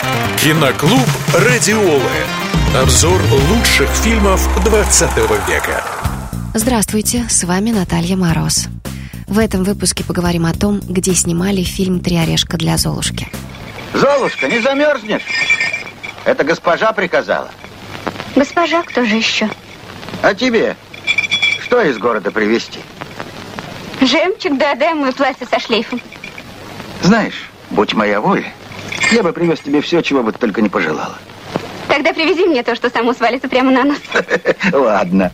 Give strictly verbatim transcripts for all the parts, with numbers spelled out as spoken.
Киноклуб «Радиолы». Обзор лучших фильмов двадцатого века. Здравствуйте, с вами Наталья Мороз. В этом выпуске поговорим о том, где снимали фильм «Три орешка для Золушки». Золушка, не замерзнешь? Это госпожа приказала. Госпожа, кто же еще? А тебе что из города привезти? Жемчуг, да диадему и платье со шлейфом. Знаешь, будь моя воля, я бы привез тебе все, чего бы ты только не пожелала. Тогда привези мне то, что само свалится прямо на нос. Ладно.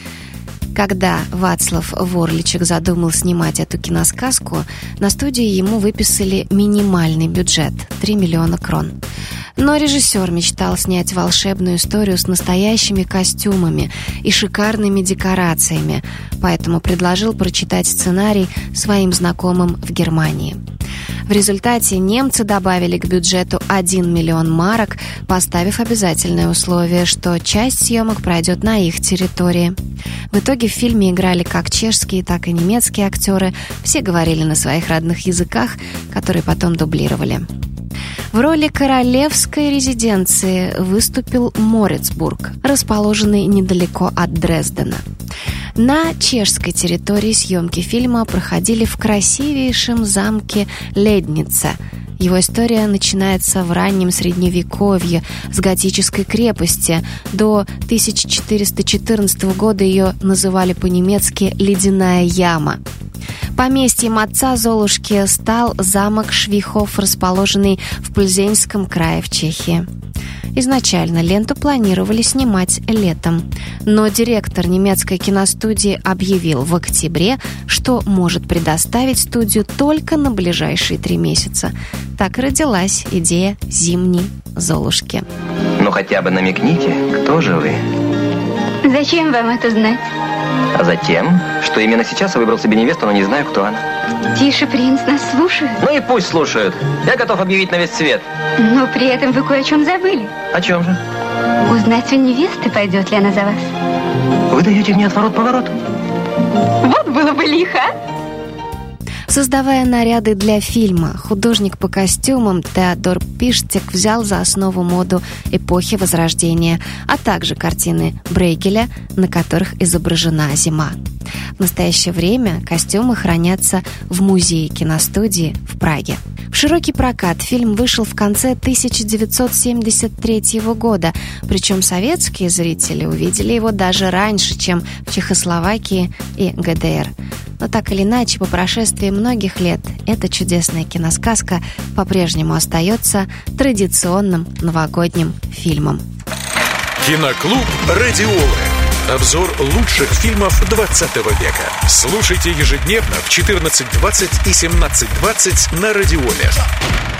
Когда Вацлав Ворличек задумал снимать эту киносказку, на студии ему выписали минимальный бюджет – три миллиона крон. Но режиссер мечтал снять волшебную историю с настоящими костюмами и шикарными декорациями, поэтому предложил прочитать сценарий своим знакомым в Германии. В результате немцы добавили к бюджету один миллион марок, поставив обязательное условие, что часть съемок пройдет на их территории. В итоге в фильме играли как чешские, так и немецкие актеры. Все говорили на своих родных языках, которые потом дублировали. В роли королевской резиденции выступил Морицбург, расположенный недалеко от Дрездена. На чешской территории съемки фильма проходили в красивейшем замке Ледница. Его история начинается в раннем Средневековье с готической крепости. До тысяча четыреста четырнадцатого года ее называли по-немецки «Ледяная яма». Поместьем отца Золушки стал замок Швихов, расположенный в Плзенском крае в Чехии. Изначально ленту планировали снимать летом, но директор немецкой киностудии объявил в октябре, что может предоставить студию только на ближайшие три месяца. Так и родилась идея зимней Золушки. Ну хотя бы намекните, кто же вы? Зачем вам это знать? А затем, что именно сейчас я выбрал себе невесту, но не знаю, кто она. Тише, принц, нас слушают. Ну и пусть слушают. Я готов объявить на весь свет. Но при этом вы кое о чем забыли. О чем же? Узнать у невесты, пойдет ли она за вас. Вы даете мне отворот-поворот. Вот было бы лихо. Создавая наряды для фильма, художник по костюмам Теодор Пиштек взял за основу моду эпохи Возрождения, а также картины Брейгеля, на которых изображена зима. В настоящее время костюмы хранятся в музее киностудии в Праге. В широкий прокат фильм вышел в конце тысяча девятьсот семьдесят третьего года, причем советские зрители увидели его даже раньше, чем в Чехословакии и ГДР. Но так или иначе, по прошествии многих лет эта чудесная киносказка по-прежнему остается традиционным новогодним фильмом. Киноклуб «Радиолы». Обзор лучших фильмов двадцатого века. Слушайте ежедневно в четырнадцать двадцать и семнадцать двадцать на Радиоле.